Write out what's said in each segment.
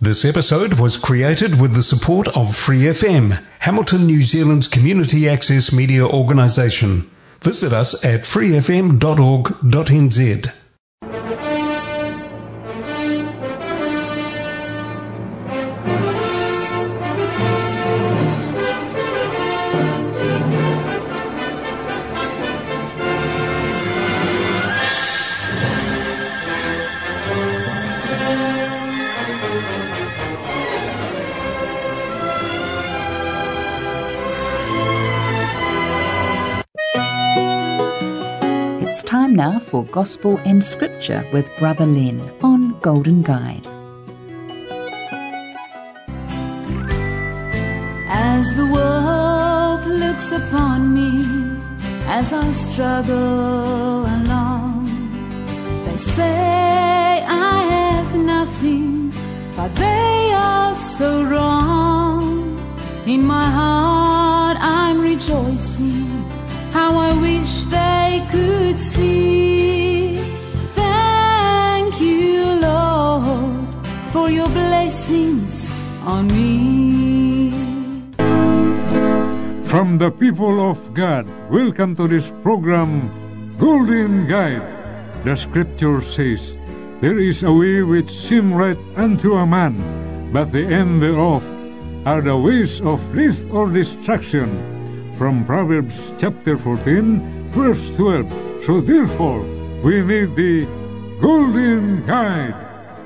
This episode was created with the support of Free FM, Hamilton, New Zealand's community access media organisation. Visit us at freefm.org.nz. It's time now for Gospel and Scripture with Brother Len on Golden Guide. As the world looks upon me, as I struggle along, they say I have nothing, but they are so wrong. In my heart I'm rejoicing, how I wish they could see. Thank you, Lord, for your blessings on me. From the people of God, welcome to this program, Golden Guide. The scripture says, there is a way which seems right unto a man, but the end thereof are the ways of death or destruction. From Proverbs chapter 14, verse 12. So therefore, we need the Golden Guide.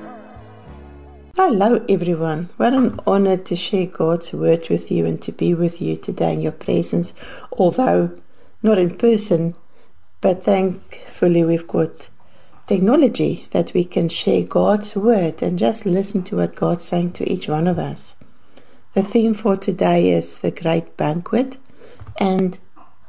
Hello everyone. What an honor to share God's word with you and to be with you today in your presence, although not in person, but thankfully we've got technology that we can share God's word and just listen to what God's saying to each one of us. The theme for today is the Great Banquet. And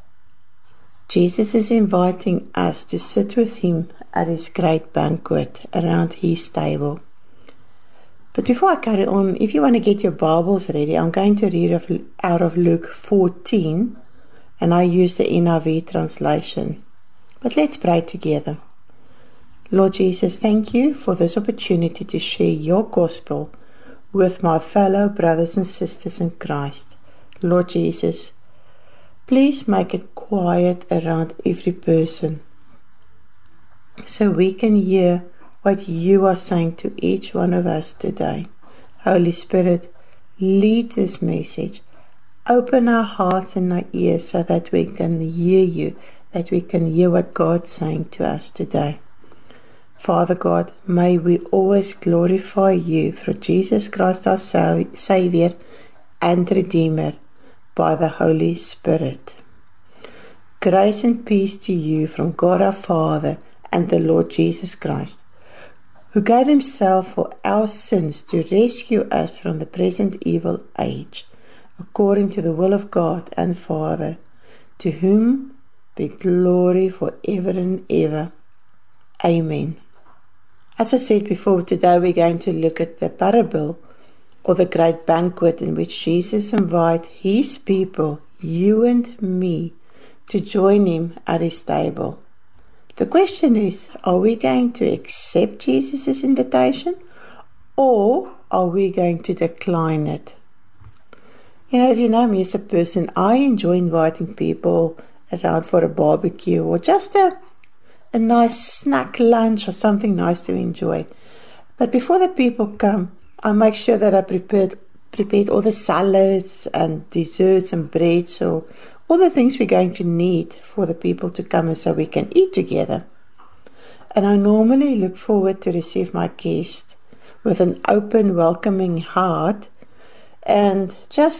Jesus is inviting us to sit with him at his great banquet around his table. But before I carry on, if you want to get your Bibles ready, I'm going to read out of Luke 14, and I use the NIV translation. But let's pray together. Lord Jesus, thank you for this opportunity to share your gospel with my fellow brothers and sisters in Christ. Lord Jesus, please make it quiet around every person so we can hear what you are saying to each one of us today. Holy Spirit, lead this message. Open our hearts and our ears so that we can hear you, that we can hear what God's saying to us today. Father God, may we always glorify you through Jesus Christ our Savior and Redeemer, by the Holy Spirit. Grace and peace to you from God our Father and the Lord Jesus Christ, who gave himself for our sins to rescue us from the present evil age, according to the will of God and Father, to whom be glory forever and ever. Amen. As I said before, today we're going to look at the parable or the great banquet in which Jesus invites his people, you and me, to join him at his table. The question is, are we going to accept Jesus' invitation or are we going to decline it? If you know me as a person, I enjoy inviting people around for a barbecue or just a nice snack lunch or something nice to enjoy. But before the people come, I make sure that I prepared all the salads and desserts and breads, so all the things we're going to need for the people to come so we can eat together. And I normally look forward to receive my guests with an open, welcoming heart, and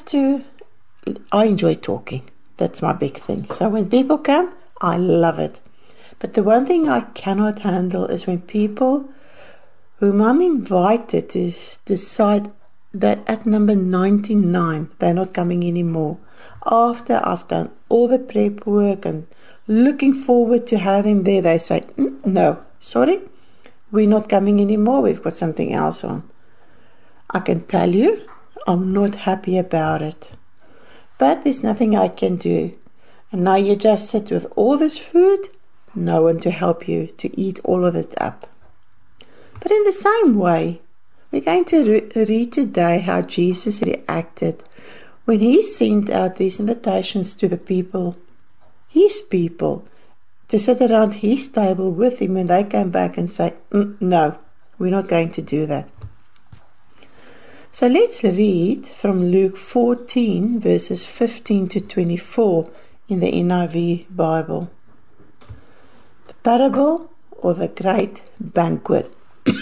I enjoy talking. That's my big thing. So when people come, I love it. But the one thing I cannot handle is when people whom I'm invited to decide that at number 99 they're not coming anymore. After I've done all the prep work and looking forward to have them there, they say, no, sorry, we're not coming anymore, we've got something else on. I can tell you, I'm not happy about it. But there's nothing I can do. And now you just sit with all this food, no one to help you to eat all of it up. But in the same way, We're going to read today how Jesus reacted when he sent out these invitations to the people, his people, to sit around his table with him, and they came back and say, no, we're not going to do that. So let's read from Luke 14 verses 15 to 24 in the NIV Bible. The parable or the great banquet.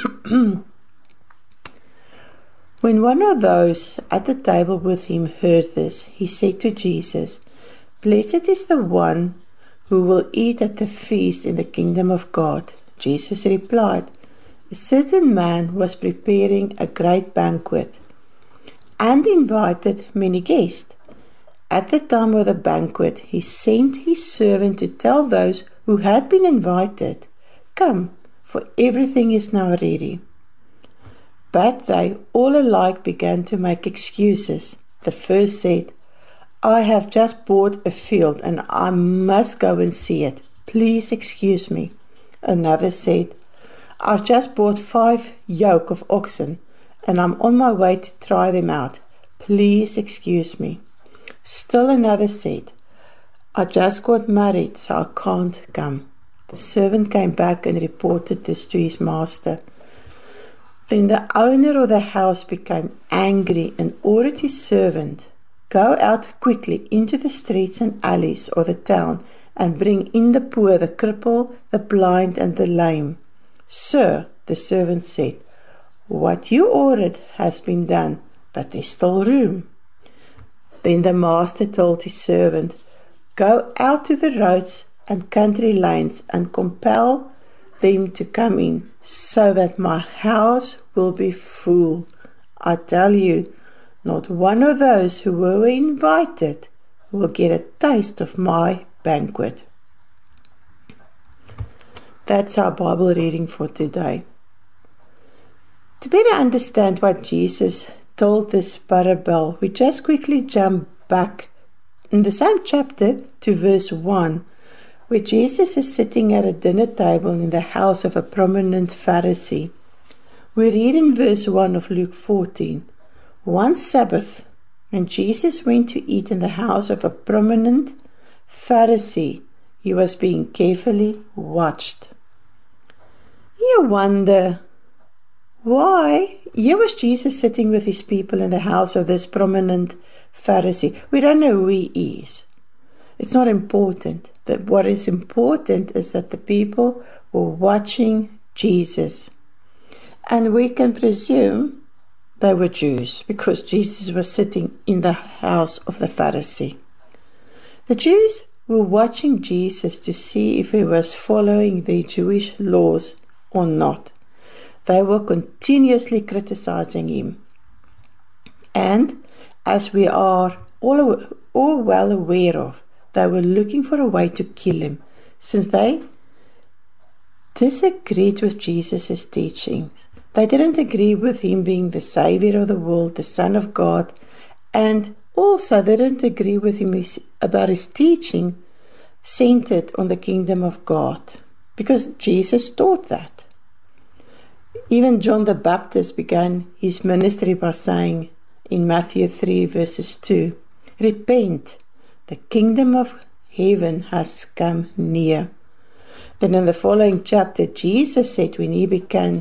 When one of those at the table with him heard this, he said to Jesus, "Blessed is the one who will eat at the feast in the kingdom of God." Jesus replied, "A certain man was preparing a great banquet and invited many guests. At the time of the banquet, he sent his servant to tell those who had been invited, 'Come, for everything is now ready.' But they all alike began to make excuses. The first said, 'I have just bought a field and I must go and see it. Please excuse me.' Another said, 'I've just bought 5 yoke of oxen and I'm on my way to try them out. Please excuse me.' Still another said, 'I just got married, so I can't come.' The servant came back and reported this to his master. Then the owner of the house became angry and ordered his servant, 'Go out quickly into the streets and alleys of the town and bring in the poor, the cripple, the blind and the lame.' 'Sir,' the servant said, 'what you ordered has been done, but there's still room.' Then the master told his servant, 'Go out to the roads and country lanes and compel them to come in, so that my house will be full. I tell you, not one of those who were invited will get a taste of my banquet." That's our Bible reading for today. To better understand what Jesus told this parable, we just quickly jump back in the same chapter to verse 1, where Jesus is sitting at a dinner table in the house of a prominent Pharisee. We read in verse 1 of Luke 14, "One Sabbath, when Jesus went to eat in the house of a prominent Pharisee, he was being carefully watched." You wonder, why? Here was Jesus sitting with his people in the house of this prominent Pharisee. We don't know who he is. It's not important. What is important is that the people were watching Jesus. And we can presume they were Jews, because Jesus was sitting in the house of the Pharisee. The Jews were watching Jesus to see if he was following the Jewish laws or not. They were continuously criticizing him. And as we are all well aware of, they were looking for a way to kill him, since they disagreed with Jesus' teachings. They didn't agree with him being the Savior of the world, the Son of God, and also they didn't agree with him about his teaching centered on the kingdom of God, because Jesus taught that. Even John the Baptist began his ministry by saying in Matthew 3 verses 2, "Repent, the kingdom of heaven has come near." Then in the following chapter, Jesus said when he began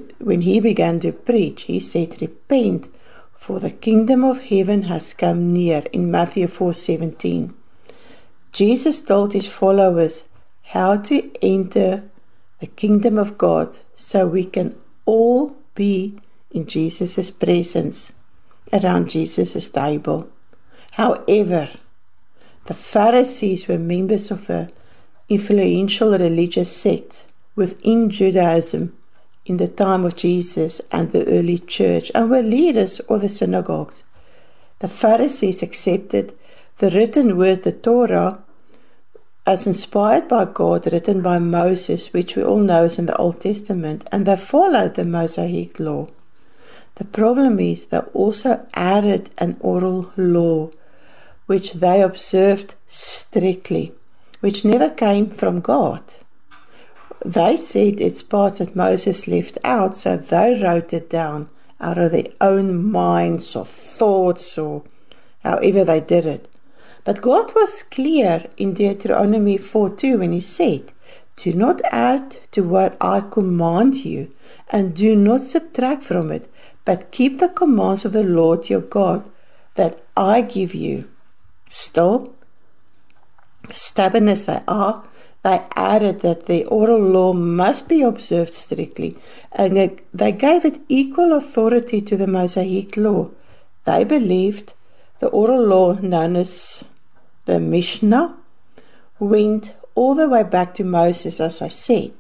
to preach, he said, "Repent, for the kingdom of heaven has come near," in Matthew 4:17. Jesus told his followers how to enter the kingdom of God, so we can all be in Jesus' presence, around Jesus' table. However, the Pharisees were members of an influential religious sect within Judaism in the time of Jesus and the early church, and were leaders of the synagogues. The Pharisees accepted the written word, the Torah, as inspired by God, written by Moses, which we all know is in the Old Testament, and they followed the Mosaic law. The problem is they also added an oral law, which they observed strictly, which never came from God. They said it's parts that Moses left out, so they wrote it down out of their own minds or thoughts or however they did it. But God was clear in Deuteronomy 4:2 when he said, "Do not add to what I command you, and do not subtract from it, but keep the commands of the Lord your God that I give you." Still, stubborn as they are, they added that the oral law must be observed strictly, and they gave it equal authority to the Mosaic law. They believed the oral law, known as the Mishnah, went all the way back to Moses, as I said.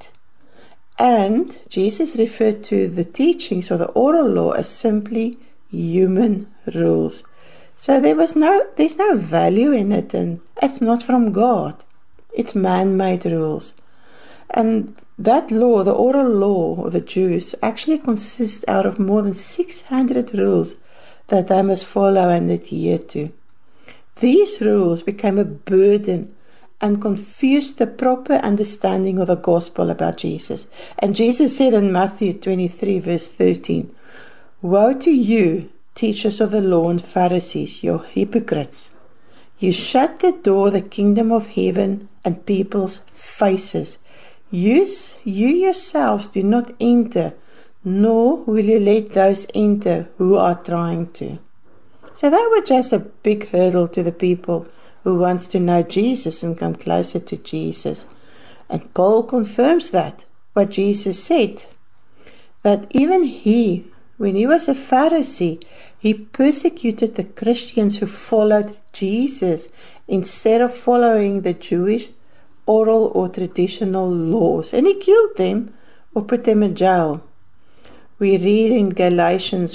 And Jesus referred to the teachings of the oral law as simply human rules. So there's no value in it, and it's not from God. It's man-made rules. And that law, the oral law of the Jews, actually consists out of more than 600 rules that they must follow and adhere to. These rules became a burden and confused the proper understanding of the gospel about Jesus. And Jesus said in Matthew 23 verse 13, "Woe to you, teachers of the law and Pharisees, you hypocrites! You shut the door of the kingdom of heaven and people's faces. You yourselves do not enter, nor will you let those enter who are trying to." So that was just a big hurdle to the people who wants to know Jesus and come closer to Jesus. And Paul confirms that, what Jesus said, that even he, when he was a Pharisee, he persecuted the Christians who followed Jesus instead of following the Jewish oral or traditional laws. And he killed them or put them in jail. We read in Galatians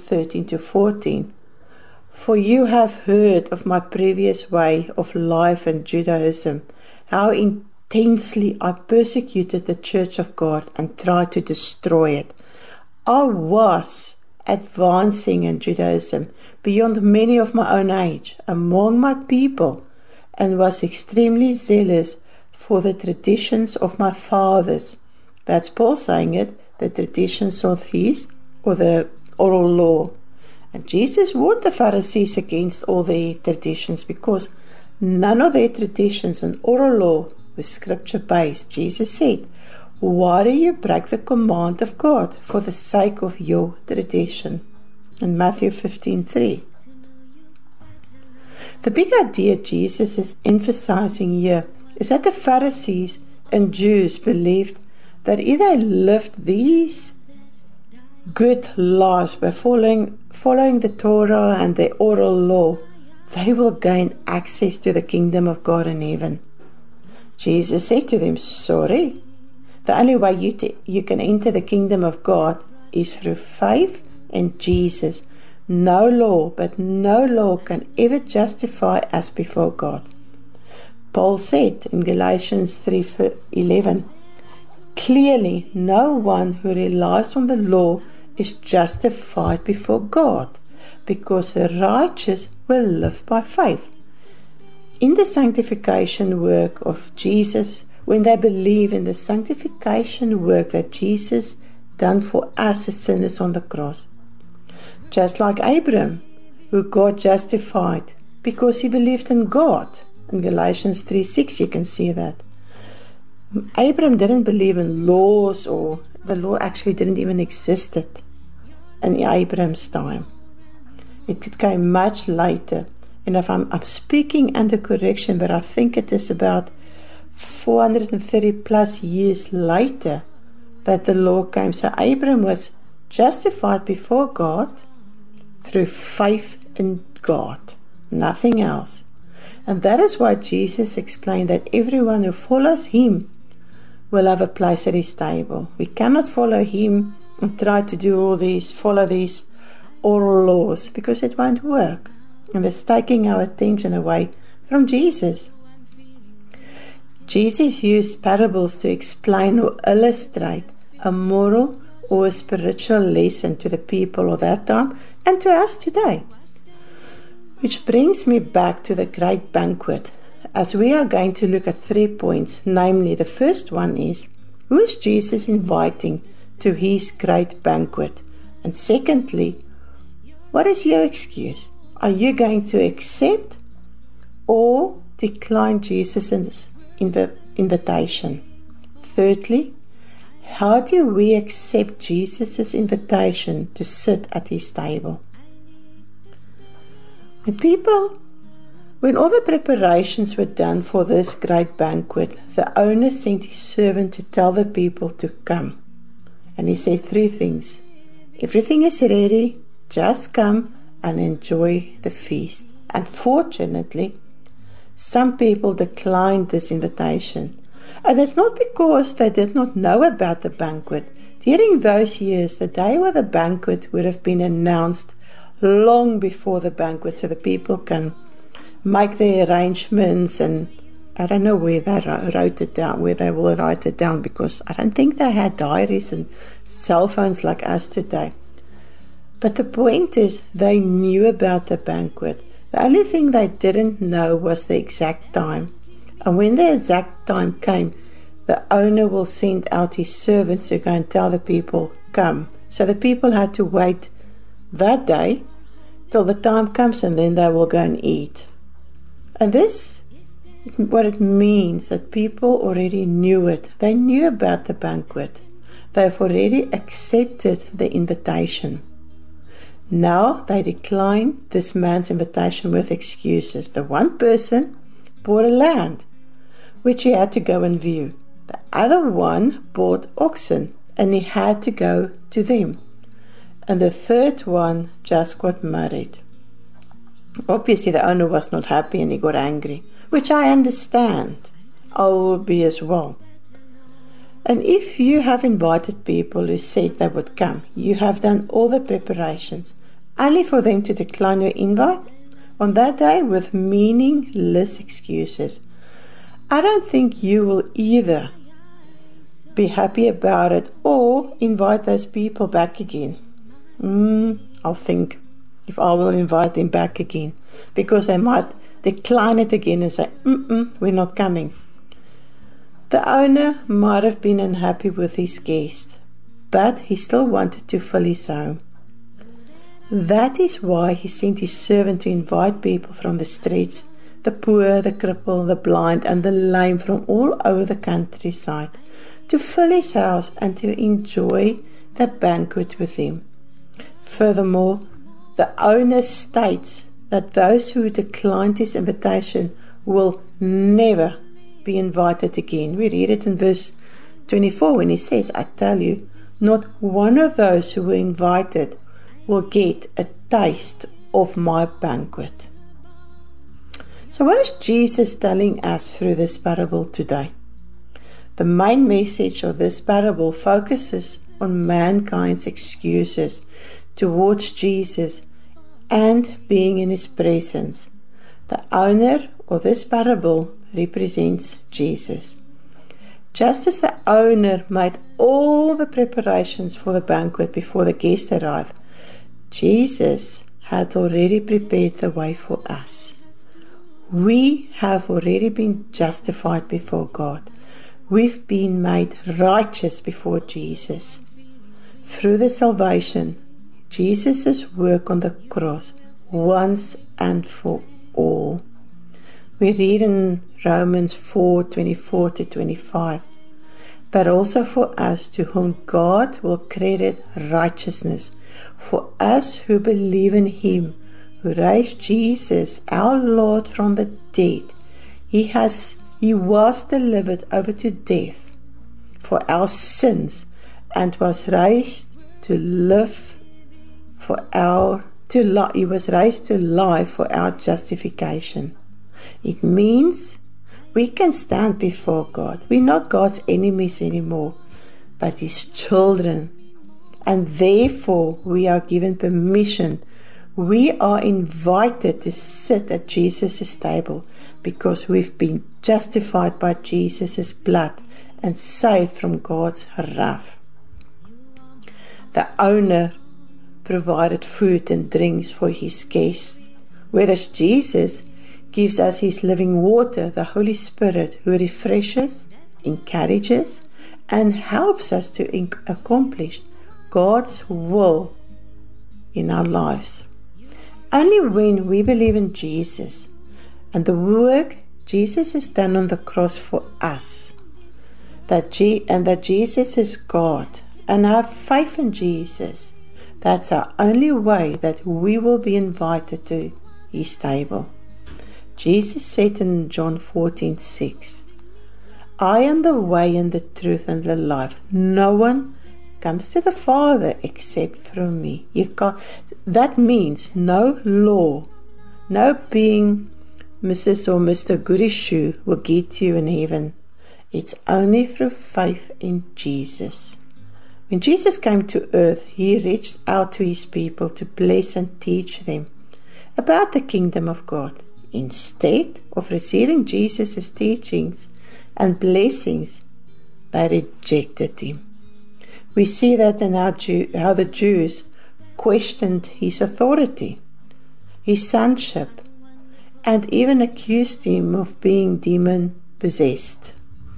1:13-14, "For you have heard of my previous way of life in Judaism, how intensely I persecuted the church of God and tried to destroy it. I was advancing in Judaism beyond many of my own age among my people, and was extremely zealous for the traditions of my fathers." That's Paul saying it, the traditions of his, or the oral law. And Jesus warned the Pharisees against all their traditions, because none of their traditions and oral law was scripture-based. Jesus said, "Why do you break the command of God for the sake of your tradition?" In Matthew 15:3. The big idea Jesus is emphasizing here is that the Pharisees and Jews believed that if they lived these good lives by following the Torah and the oral law, they will gain access to the kingdom of God in heaven. Jesus said to them, "Sorry, the only way you can enter the kingdom of God is through faith in Jesus. No law, but no law can ever justify us before God." Paul said in Galatians 3:11, "Clearly, no one who relies on the law is justified before God, because the righteous will live by faith." In the sanctification work of Jesus, when they believe in the sanctification work that Jesus done for us as sinners on the cross, just like Abraham, who God justified because he believed in God. In Galatians 3:6 you can see that. Abraham didn't believe in laws, or the law actually didn't even exist in Abraham's time. It came much later. And if I'm speaking under correction, but I think it is about 430 plus years later that the law came. So Abraham was justified before God through faith in God, nothing else. And that is why Jesus explained that everyone who follows him will have a place at his table. We cannot follow him and try to follow these oral laws, because it won't work. And it's taking our attention away from Jesus. Jesus used parables to explain or illustrate a moral or a spiritual lesson to the people of that time and to us today. Which brings me back to the great banquet, as we are going to look at 3 points. Namely, the first one is, who is Jesus inviting to his great banquet? And secondly, what is your excuse? Are you going to accept or decline Jesus' invitation? Thirdly, how do we accept Jesus' invitation to sit at his table? When all the preparations were done for this great banquet, the owner sent his servant to tell the people to come. And he said 3 things. Everything is ready, just come and enjoy the feast. Unfortunately, some people declined this invitation. And it's not because they did not know about the banquet. During those years, the day of the banquet would have been announced long before the banquet, so the people can make their arrangements. And I don't know where they wrote it down, where they will write it down, because I don't think they had diaries and cell phones like us today. But the point is, they knew about the banquet. The only thing they didn't know was the exact time. And when the exact time came, the owner will send out his servants to go and tell the people, come. So the people had to wait that day till the time comes, and then they will go and eat. And this, what it means, that people already knew it. They knew about the banquet. They've already accepted the invitation. Now they decline this man's invitation with excuses. The one person bought a land, which he had to go and view. The other one bought oxen, and he had to go to them. And the third one just got married. Obviously the owner was not happy and he got angry, which I understand. I will be as well. And if you have invited people who said they would come, you have done all the preparations, only for them to decline your invite on that day with meaningless excuses, I don't think you will either be happy about it or invite those people back again. I'll think if I will invite them back again, because they might decline it again and say, we're not coming. The owner might have been unhappy with his guest, but he still wanted to fill his home. That is why he sent his servant to invite people from the streets, the poor, the crippled, the blind, and the lame from all over the countryside, to fill his house and to enjoy the banquet with him. Furthermore, the owner states that those who declined his invitation will never be invited again. We read it in verse 24 when he says, I tell you, not one of those who were invited will get a taste of my banquet. So what is Jesus telling us through this parable today? The main message of this parable focuses on mankind's excuses towards Jesus and being in his presence. The owner of this parable represents Jesus. Just as the owner made all the preparations for the banquet before the guests arrived, Jesus had already prepared the way for us. We have already been justified before God. We've been made righteous before Jesus. Through the salvation, Jesus' work on the cross once and for all. We read in Romans 4:24-25, but also for us to whom God will credit righteousness, for us who believe in him, who raised Jesus, our Lord, from the dead. He was delivered over to death for our sins and was raised to live he was raised to life for our justification. It means we can stand before God. We're not God's enemies anymore, but his children. And therefore we are given permission. We are invited to sit at Jesus' table because we've been justified by Jesus' blood and saved from God's wrath. The owner provided food and drinks for his guests, whereas Jesus gives us his living water, the Holy Spirit, who refreshes, encourages, and helps us to accomplish God's will in our lives. Only when we believe in Jesus and the work Jesus has done on the cross for us, that Jesus is God, and have faith in Jesus, that's our only way that we will be invited to His table. Jesus said in John 14:6, I am the way and the truth and the life. No one comes to the Father except through me. That means no law, no being Mrs. or Mr. Goody Shoe will get you in heaven. It's only through faith in Jesus. When Jesus came to earth, He reached out to His people to bless and teach them about the kingdom of God. Instead of receiving Jesus' teachings and blessings, they rejected Him. We see that in how the Jews questioned His authority, His sonship, and even accused Him of being demon-possessed.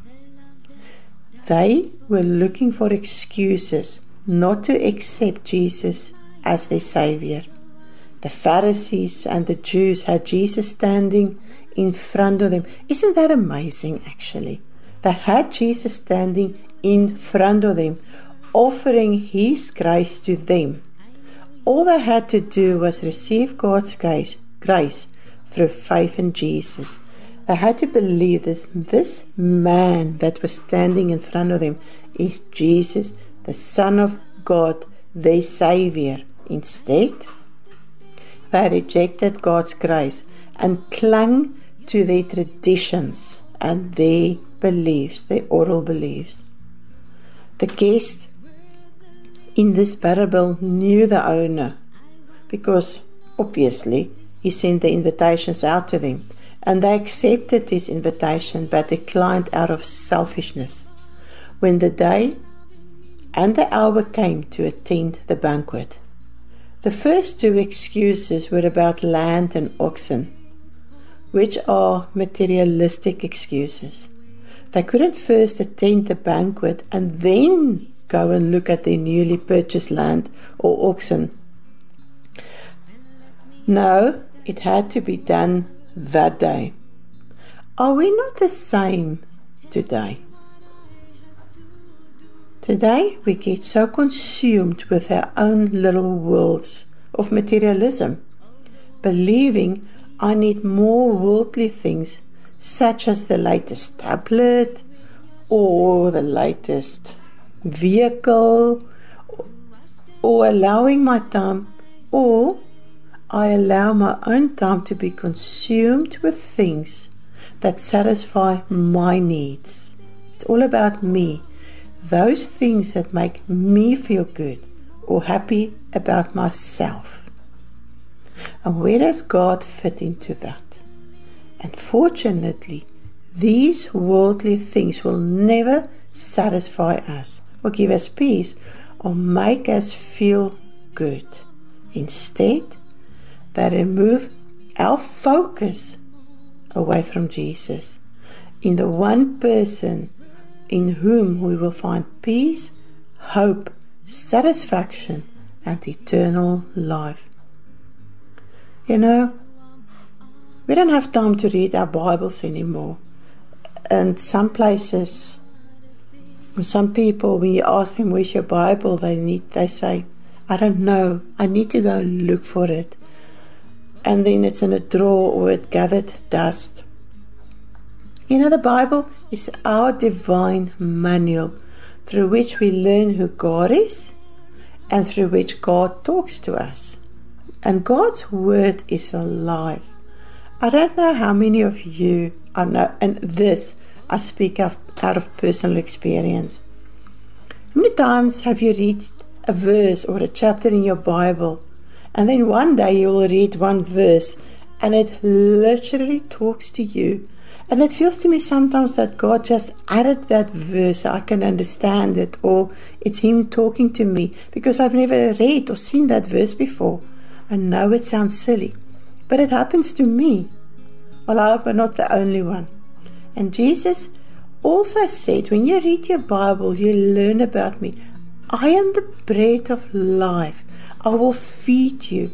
They were looking for excuses not to accept Jesus as their Savior. The Pharisees and the Jews had Jesus standing in front of them. Isn't that amazing, actually? They had Jesus standing in front of them, offering His grace to them. All they had to do was receive God's grace through faith in Jesus. They had to believe this man that was standing in front of them is Jesus, the Son of God, their Savior. Instead, they rejected God's grace and clung to their traditions and their beliefs, their oral beliefs. The guest in this parable knew the owner because obviously he sent the invitations out to them, and they accepted his invitation but declined out of selfishness. When the day and the hour came to attend the banquet, the first two excuses were about land and oxen, which are materialistic excuses. They couldn't first attend the banquet and then go and look at their newly purchased land or oxen. No, it had to be done that day. Are we not the same today? Today we get so consumed with our own little worlds of materialism, believing I need more worldly things such as the latest tablet or the latest vehicle, or allowing my time, or I allow my own time to be consumed with things that satisfy my needs. It's all about me. Those things that make me feel good or happy about myself. And where does God fit into that? Unfortunately, these worldly things will never satisfy us or give us peace or make us feel good. Instead, they remove our focus away from Jesus, in the one person in whom we will find peace, hope, satisfaction, and eternal life. You know, we don't have time to read our Bibles anymore. And some places, some people, when you ask them, where's your Bible, they say, I don't know, I need to go and look for it. And then it's in a drawer or it gathered dust. You know, the Bible is our divine manual through which we learn who God is and through which God talks to us. And God's word is alive. I don't know how many of you know, and this I speak out of personal experience. How many times have you read a verse or a chapter in your Bible, and then one day you will read one verse and it literally talks to you, and it feels to me sometimes that God just added that verse so I can understand it, or it's Him talking to me because I've never read or seen that verse before. I know it sounds silly, but it happens to me. Well, I hope I'm not the only one. And Jesus also said, when you read your Bible, you learn about me. I am the bread of life. I will feed you.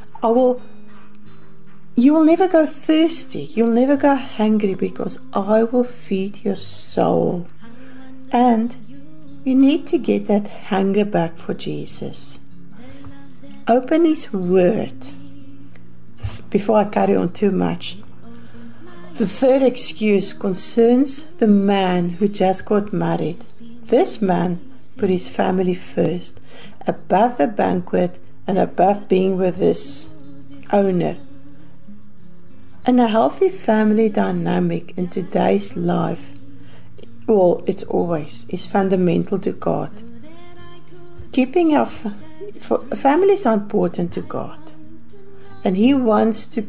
You will never go thirsty. You'll never go hungry, because I will feed your soul. And you need to get that hunger back for Jesus. Open His Word. Before I carry on too much, the third excuse concerns the man who just got married. This man put his family first, above the banquet and above being with this owner. And a healthy family dynamic in today's life, well, it's always, is fundamental to God. Keeping our families are important to God. And He wants to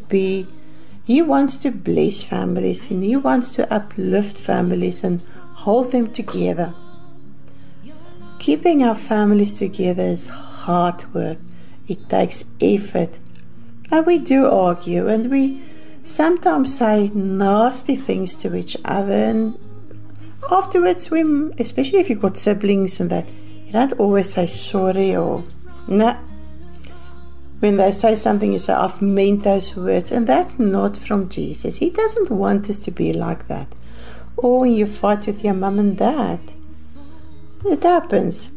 bless families, and He wants to uplift families and hold them together. Keeping our families together is hard work. It takes effort. And we do argue, and we sometimes say nasty things to each other, and afterwards, especially if you've got siblings and that, you don't always say sorry or nah. When they say something, you say, I've meant those words, and that's not from Jesus. He doesn't want us to be like that. Or when you fight with your mum and dad, it happens.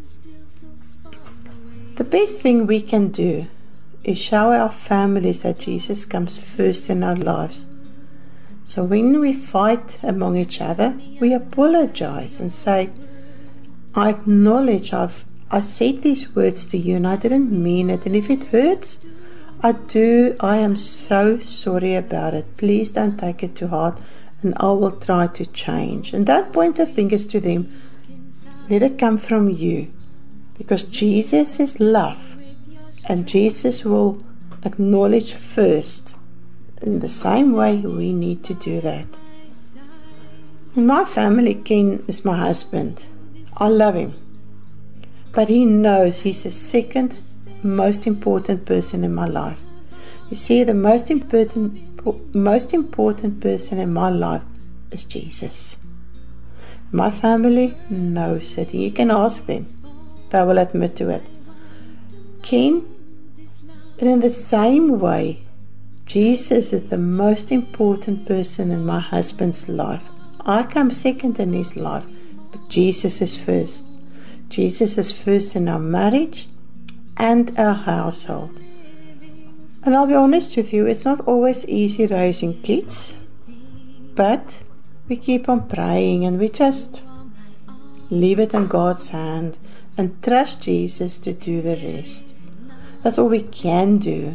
The best thing we can do is show our families that Jesus comes first in our lives. So when we fight among each other, we apologize and say, I acknowledge I said these words to you and I didn't mean it, and if it hurts, I am so sorry about it. Please don't take it to heart, and I will try to change. And don't point the fingers to them. Let it come from you, because Jesus is love, and Jesus will acknowledge first. In the same way, we need to do that. In my family, Ken is my husband. I love him. But he knows he's the second most important person in my life. You see, the most important person in my life is Jesus. My family knows it. You can ask them. They will admit to it. Ken, and in the same way, Jesus is the most important person in my husband's life. I come second in his life, but Jesus is first. Jesus is first in our marriage and our household. And I'll be honest with you, it's not always easy raising kids, but we keep on praying and we just leave it in God's hand and trust Jesus to do the rest. That's all we can do.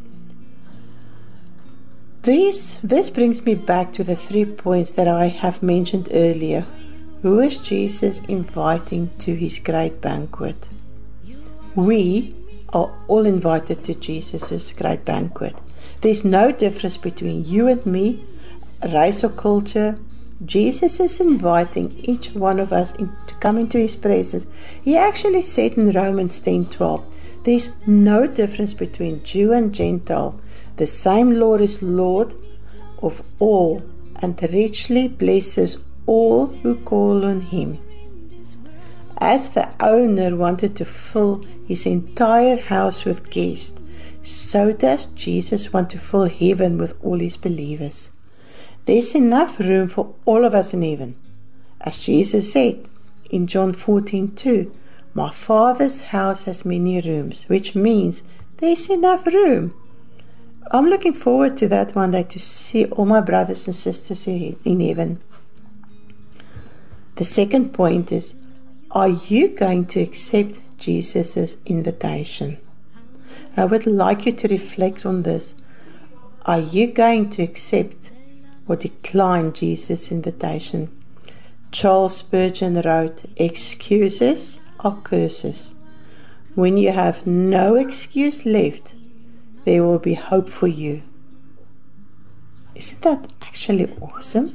This brings me back to the 3 points that I have mentioned earlier. Who is Jesus inviting to His great banquet? We are all invited to Jesus' great banquet. There's no difference between you and me, race or culture. Jesus is inviting each one of us to come into His presence. He actually said in Romans 10:12, there's no difference between Jew and Gentile. The same Lord is Lord of all and richly blesses all who call on Him. As the owner wanted to fill his entire house with guests, so does Jesus want to fill heaven with all His believers. There's enough room for all of us in heaven. As Jesus said in John 14:2, my Father's house has many rooms, which means there's enough room. I'm looking forward to that one day, to see all my brothers and sisters in heaven. The second point is, are you going to accept Jesus' invitation? I would like you to reflect on this. Are you going to accept or decline Jesus' invitation? Charles Spurgeon wrote, excuses are curses. When you have no excuse left, there will be hope for you. Isn't that actually awesome?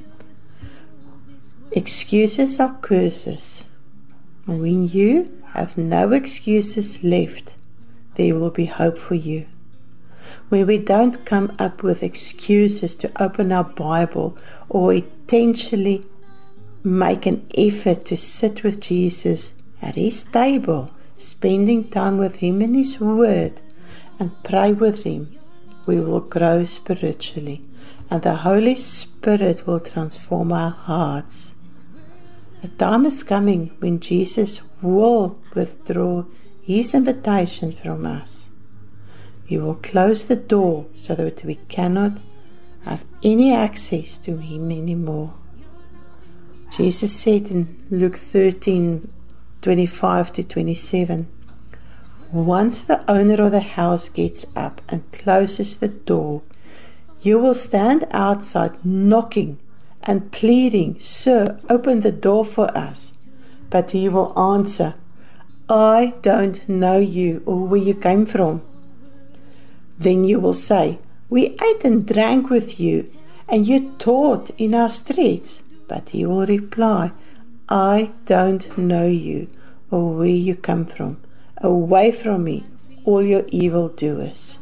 Excuses are curses. When you have no excuses left, there will be hope for you. When we don't come up with excuses to open our Bible or intentionally make an effort to sit with Jesus at His table, spending time with Him and His Word, and pray with Him, we will grow spiritually, and the Holy Spirit will transform our hearts. A time is coming when Jesus will withdraw His invitation from us. He will close the door so that we cannot have any access to Him anymore. Jesus said in Luke 13:25-27, once the owner of the house gets up and closes the door, you will stand outside knocking and pleading, Sir, open the door for us. But He will answer, I don't know you or where you came from. Then you will say, we ate and drank with you, and you taught in our streets. But He will reply, I don't know you or where you come from. Away from me, all your evildoers.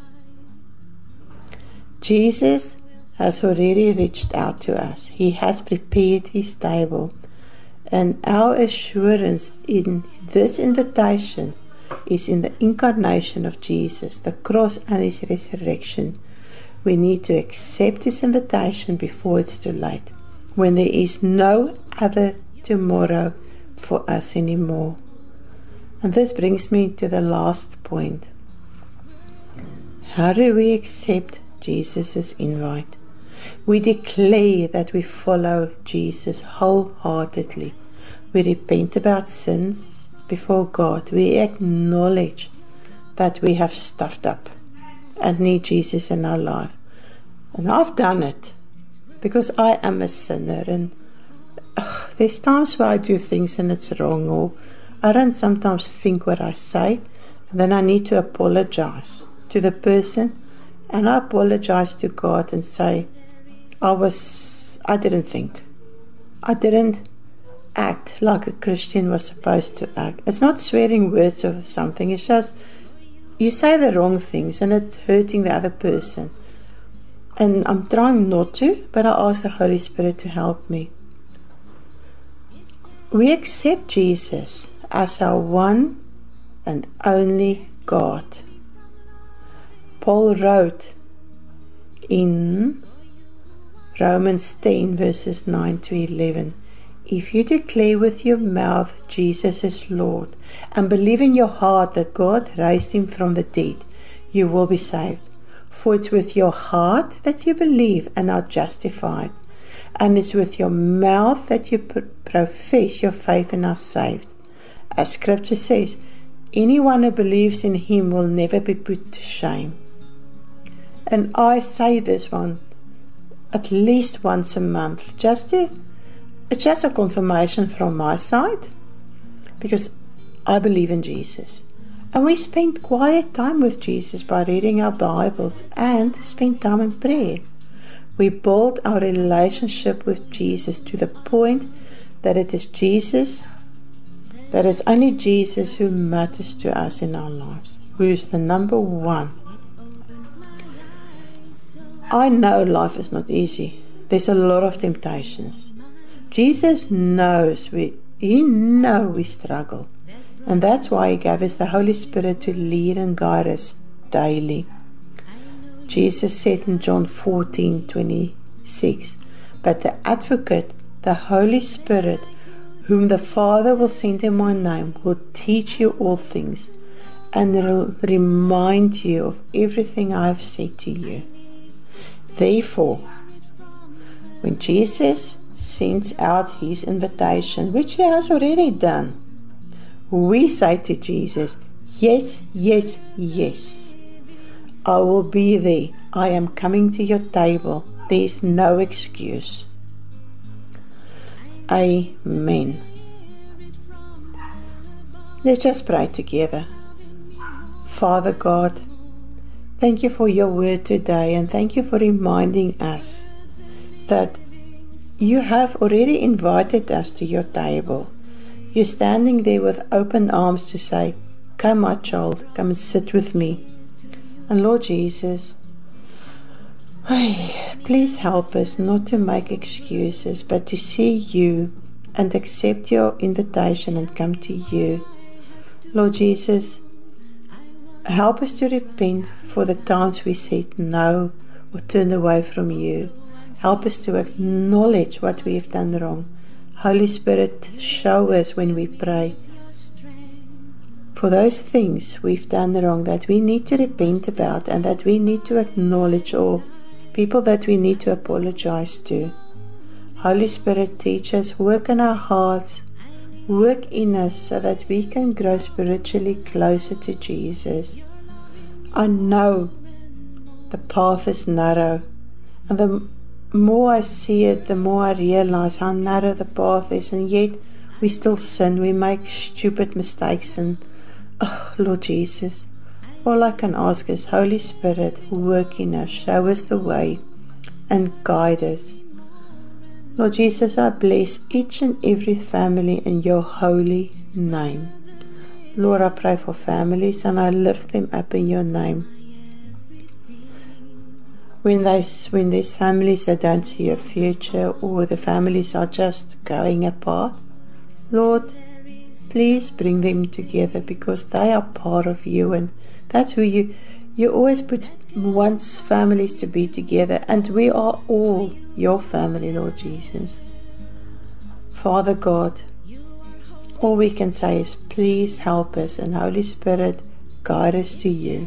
Jesus has already reached out to us. He has prepared His table. And our assurance in this invitation is in the incarnation of Jesus, the cross and His resurrection. We need to accept His invitation before it's too late, when there is no other tomorrow for us anymore. And this brings me to the last point. How do we accept Jesus' invite? We declare that we follow Jesus wholeheartedly. We repent about sins before God. We acknowledge that we have stuffed up and need Jesus in our life. And I've done it because I am a sinner, and there's times where I do things and it's wrong, or I don't sometimes think what I say, and then I need to apologize to the person, and I apologize to God and say, I didn't think. I didn't act like a Christian was supposed to act. It's not swearing words or something, it's just you say the wrong things and it's hurting the other person. And I'm trying not to, but I ask the Holy Spirit to help me. We accept Jesus as our one and only God. Paul wrote in Romans 10 verses 9-11, if you declare with your mouth Jesus is Lord and believe in your heart that God raised Him from the dead, you will be saved. For it's with your heart that you believe and are justified, and it's with your mouth that you profess your faith and are saved. As Scripture says, anyone who believes in Him will never be put to shame. And I say this one at least once a month, it's just a confirmation from my side, because I believe in Jesus. And we spend quiet time with Jesus by reading our Bibles and spend time in prayer. We build our relationship with Jesus to the point that it is only Jesus who matters to us in our lives, who is the number one. I know life is not easy. There's a lot of temptations. Jesus knows we struggle. And that's why He gave us the Holy Spirit to lead and guide us daily. Jesus said in John 14:26, but the Advocate, the Holy Spirit, whom the Father will send in my name, will teach you all things and will remind you of everything I have said to you. Therefore, when Jesus sends out His invitation, which He has already done, we say to Jesus, yes, yes, yes. I will be there. I am coming to your table. There is no excuse. Amen. Let's just pray together. Father God, thank you for your word today, and thank you for reminding us that you have already invited us to your table. You're standing there with open arms to say, come my child, come and sit with me. And Lord Jesus, please help us not to make excuses, but to see you and accept your invitation and come to you. Lord Jesus, Help us to repent for the times we said no or turned away from you. Help us to acknowledge what we have done wrong. Holy Spirit, show us when we pray for those things we've done wrong that we need to repent about and that we need to acknowledge, or people that we need to apologize to. Holy Spirit, teach us, work in our hearts, work in us so that we can grow spiritually closer to Jesus. I know the path is narrow, and the more I see it, the more I realize how narrow the path is, and yet we still sin, we make stupid mistakes, and oh, Lord Jesus, all I can ask is, Holy Spirit, work in us, show us the way and guide us. Lord Jesus, I bless each and every family in your holy name. Lord, I pray for families and I lift them up in your name. When there's families that don't see a future, or the families are just going apart, Lord, please bring them together, because they are part of you, and that's who you always wants families to be together, and we are all your family, Lord Jesus. Father God, all we can say is please help us, and Holy Spirit, guide us to you.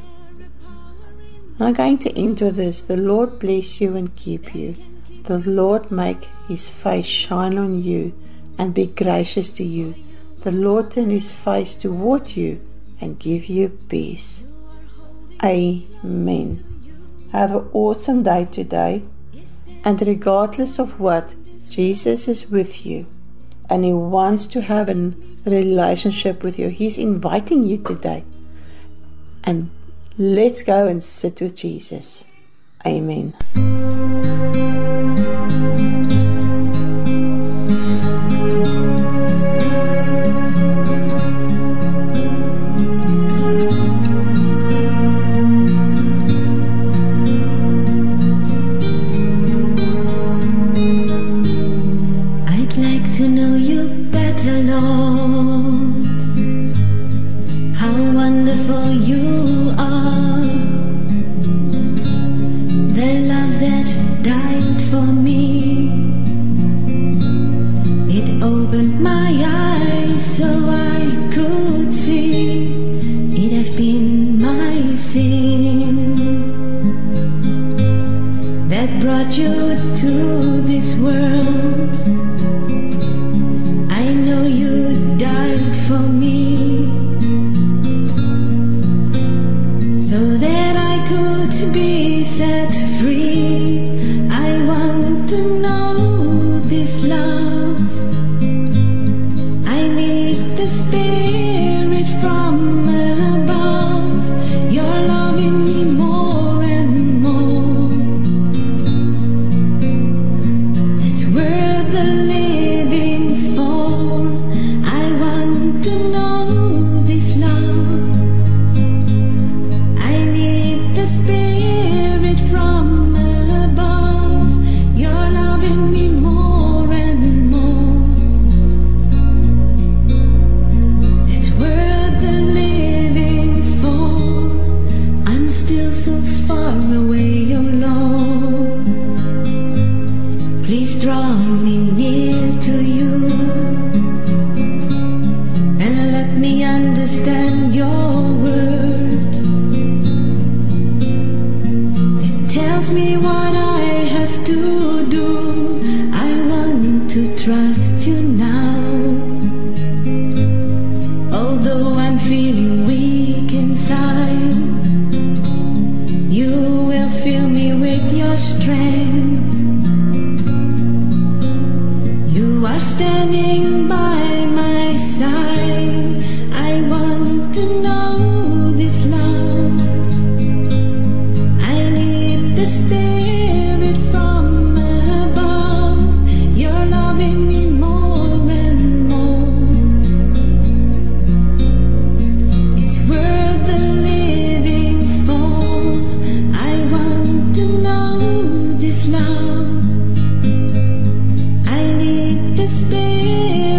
I'm going to end with this. The Lord bless you and keep you. The Lord make his face shine on you and be gracious to you. The Lord turn his face toward you and give you peace. Amen. Have an awesome day today. And regardless of what, Jesus is with you. And he wants to have a relationship with you. He's inviting you today. And let's go and sit with Jesus. Amen.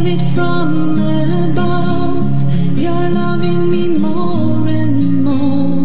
From above, you're loving me more and more.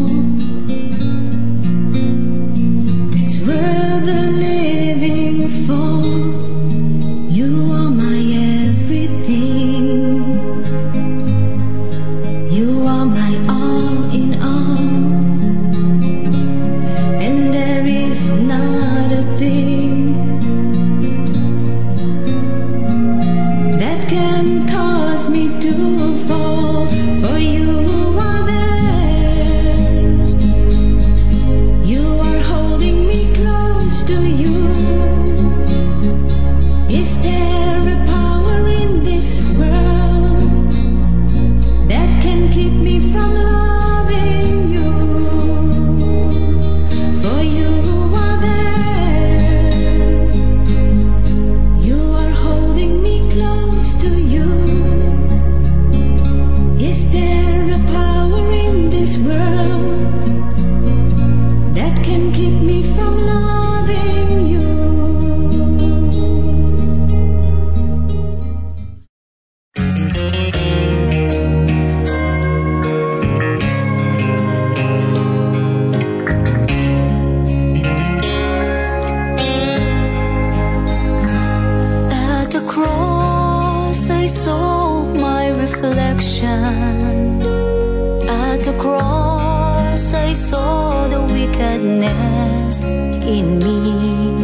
salvation. At the cross I saw the wickedness in me.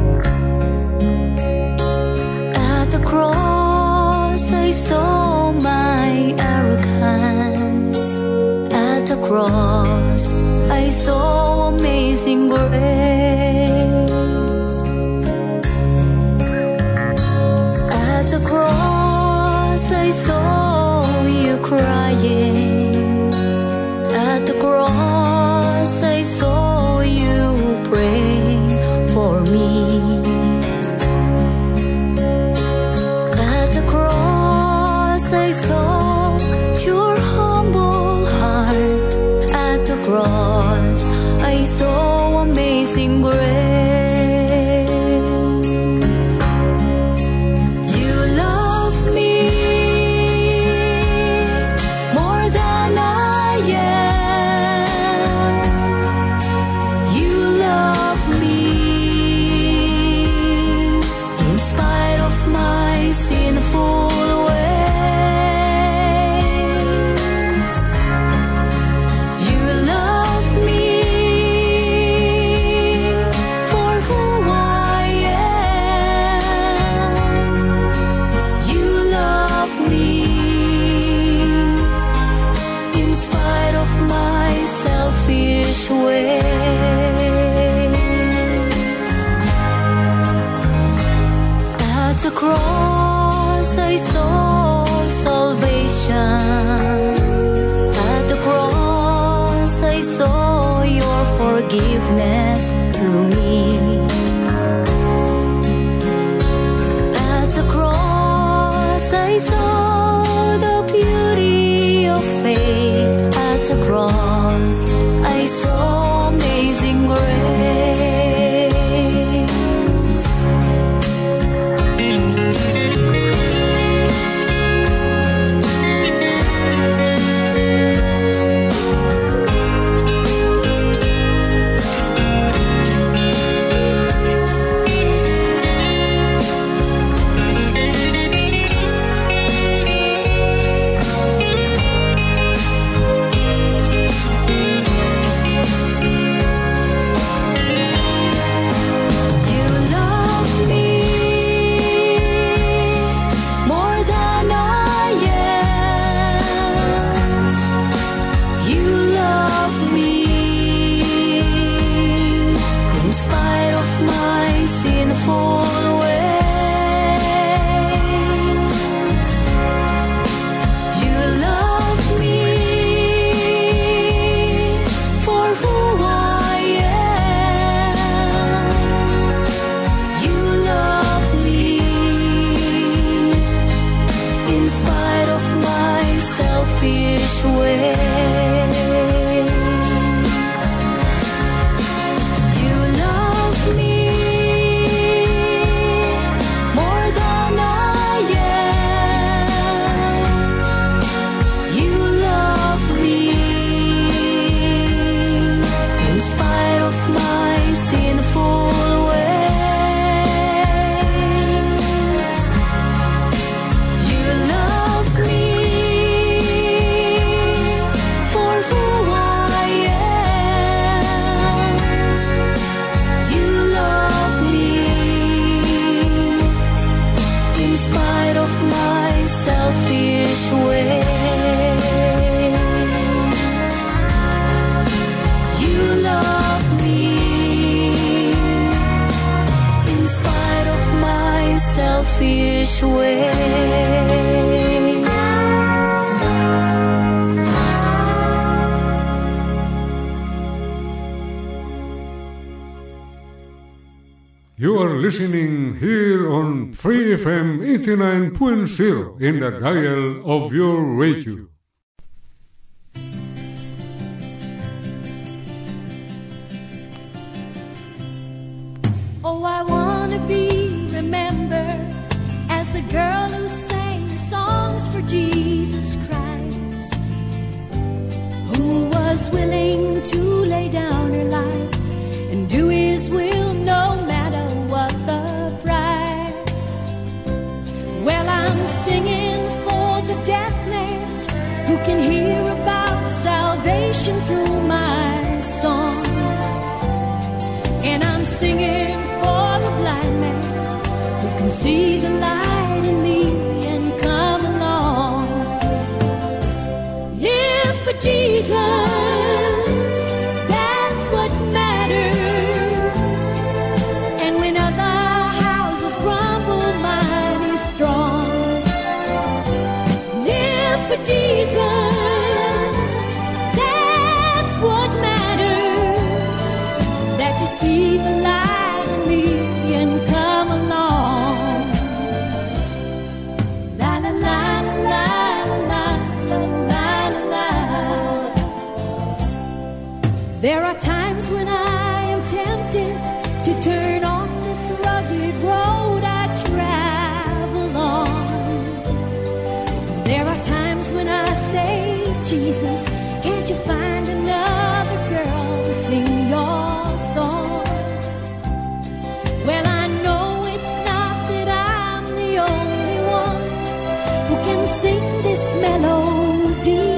At the cross I saw my arrogance. At the cross I saw amazing grace. At the cross I saw you crying. At the cross I saw you praying for me. At the cross I saw your humble heart. At the cross I saw amazing grace. At the cross I saw salvation. At the cross I saw your forgiveness to me. At the cross I saw the beauty of faith. At the cross I saw amazing grace. You are listening here on Free FM 89.0 in the dial of your radio. Oh, I want to be remembered as the girl who sang songs for Jesus Christ, who was willing to lay down her life and do His will no matter what the price. Well, I'm singing for the deaf man singing for the blind man who can see the light in me and come along. Live for Jesus, that's what matters. And when other houses crumble, mine is strong. Live for Jesus, that's what matters. That you see the light in me and come along. La la la la la la la la la. There are times when I am tempted to turn off this rugged road I travel on. There are times when I say, Jesus, can't you find another girl to sing your song? Well, I know it's not that I'm the only one who can sing this melody,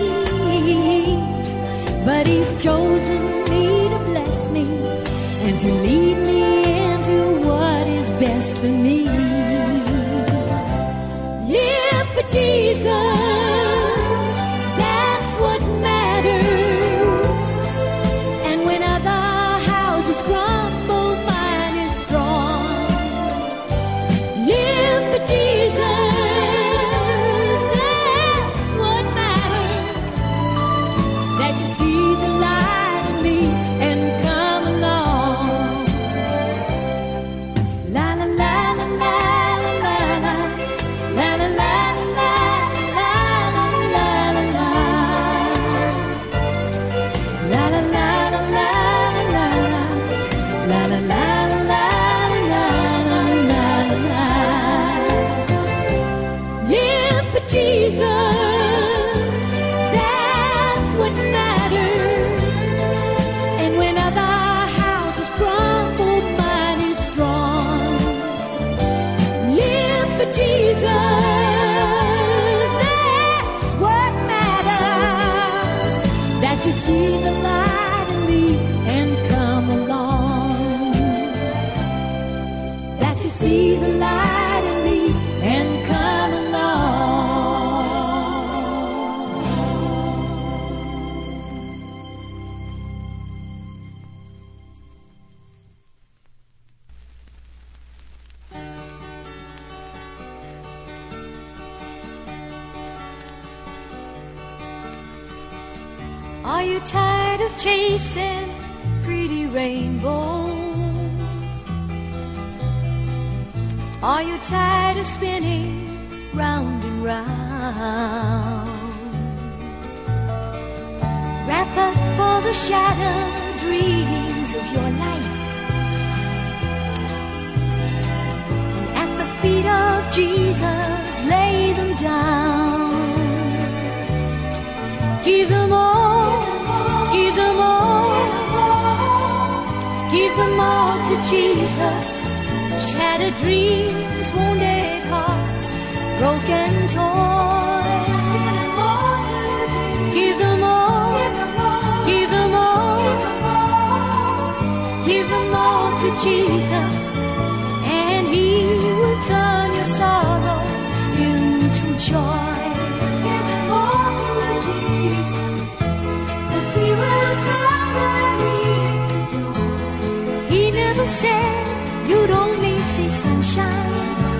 but He's chosen me to bless me and to lead me into what is best for me. Live for Jesus, that's what matters. And when other houses crumble, mine is strong. Live for Jesus, that's what matters. That you see the light in me and come along. La la la la la la la la la la la la la la la. La la la la la la la la la la la. Live for Jesus, that's what matters. And when other houses crumble, mine is strong. Live for Jesus, that's what matters. That you see the light in me and come along. That you see the light in me and come along. Are you tired of chasing pretty rainbows? Are you tired of spinning round and round? Wrap up all the shattered dreams of your life, and at the feet of Jesus lay them down. Give them all, give them all, give them all to Jesus. Shattered dreams, wounded hearts, broken toys. Give them all, give them all, give them all to Jesus, and He will turn your sorrow into joy. Give them all to Jesus, 'cause He will carry you. He never said you'd only see sunshine.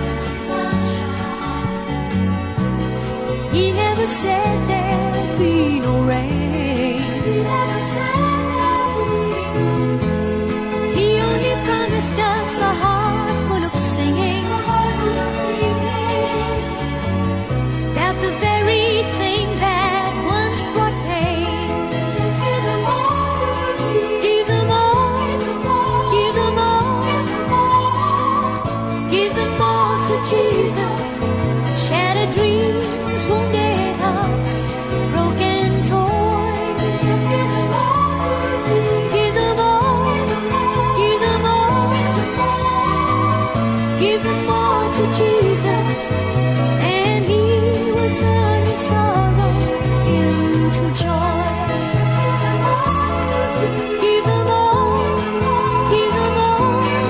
He never said there'd be no rain. He never said there'd be no rain. He only promised us a heart full of singing. That the very thing that once brought pain, just give them all to Jesus. Give them all, give them all, give them all to Jesus. Shattered dreams, wounded hearts, broken toys. Just give them all to Jesus. Give them all, give them all, give them all to Jesus, and He will turn your sorrow into joy. Give them all, give them all,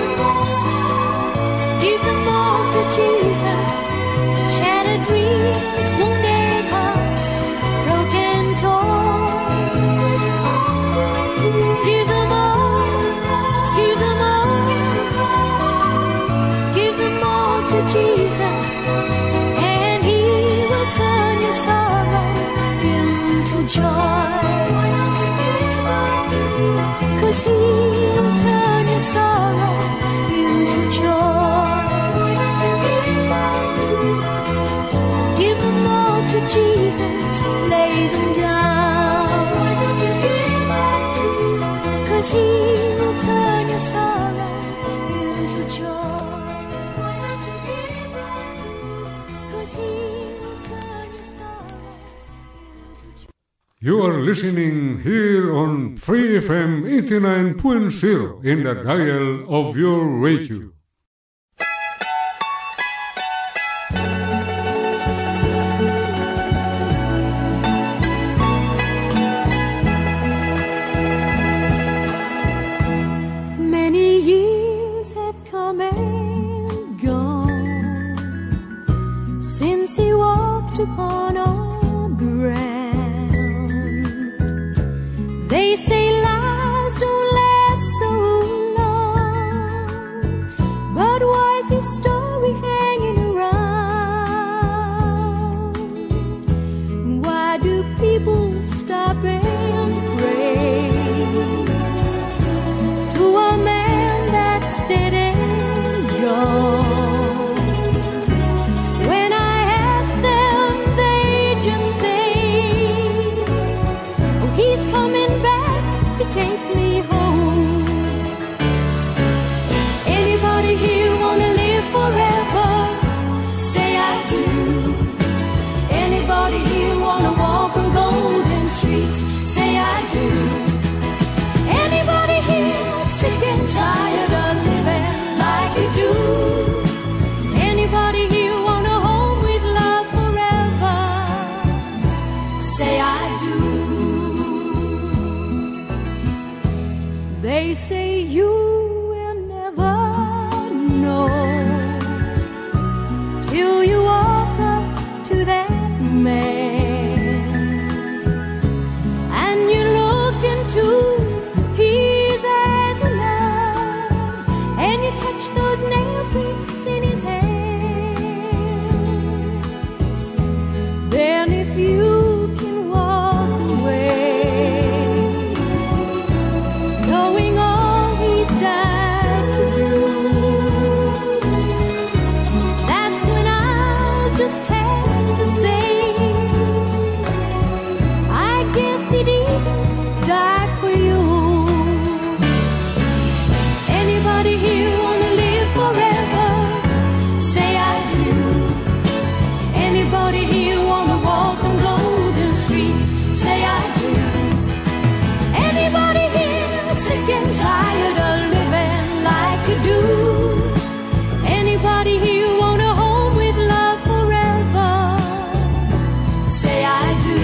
He'll turn your sorrow into joy. Give them all to Jesus, lay them down, 'cause He'll turn your sorrow into joy. 'Cause He'll turn your sorrow into joy. You are listening here on Free FM 89.0 in the dial of your radio. Many years have come and gone since He walked upon our ground. They say lives don't last so long, but why is His story hanging around? Why do people stop and pray to a man that's dead and gone? When I ask them, they just say, oh, He's coming back to take me home. Anybody here wanna live forever? Say I do. Anybody here wanna walk on golden streets? Say I do. Anybody here sick and tired of living like you do? Anybody here want a home with love forever? Say I do. They say you will never know till you walk up to that man and you look into His eyes of love, and you touch those nail prints in His hands. Then if you can walk away, knowing all He's died to do, that's when I'll just have to say, I guess He didn't die for you. Anybody here wanna live forever? Say I do. Anybody here wanna walk on golden streets? Say I do. Anybody here sick and tired of living like you do? Anybody here want a home with love forever? Say I do.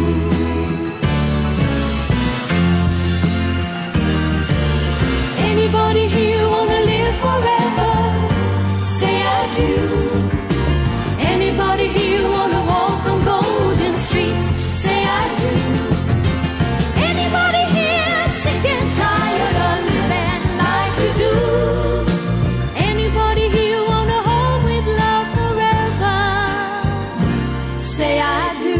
Anybody here wanna live forever? Say I do. Anybody here wanna walk on golden streets? Say I do. Anybody here sick and tired of living like you do? Anybody here want a home with love forever? Say I do.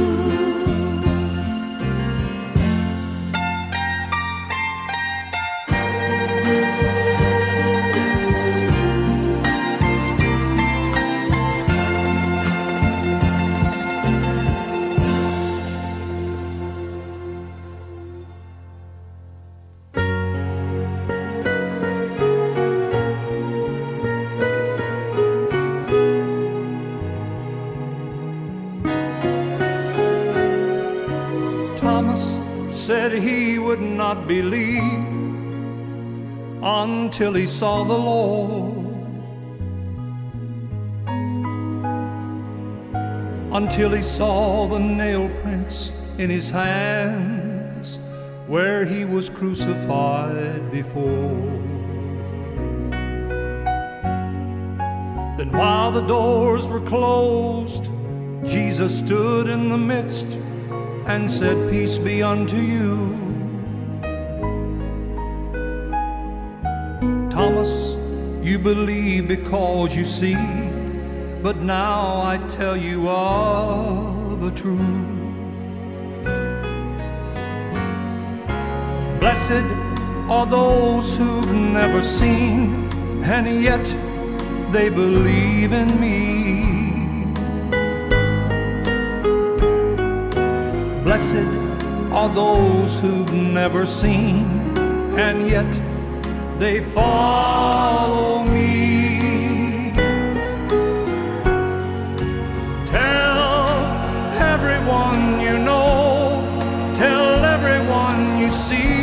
Thomas said he would not believe until he saw the Lord, until he saw the nail prints in His hands where He was crucified before. Then while the doors were closed, Jesus stood in the midst and said, peace be unto you. Thomas, you believe because you see, but now I tell you of the truth. Blessed are those who've never seen, and yet they believe in me. Blessed are those who've never seen, and yet they follow me. Tell everyone you know, tell everyone you see.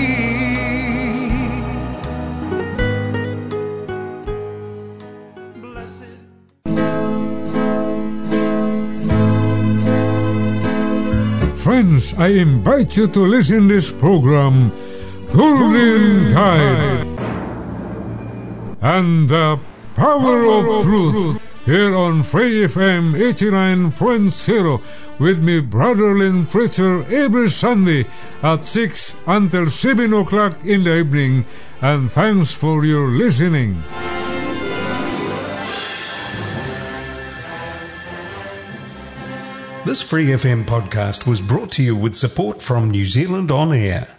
Friends, I invite you to listen this program, Golden Guide, and the Power of Truth, here on Free FM 89.0, with me, Brother Lynn Preacher, every Sunday at 6 until 7 o'clock in the evening, and thanks for your listening. This Free FM podcast was brought to you with support from New Zealand On Air.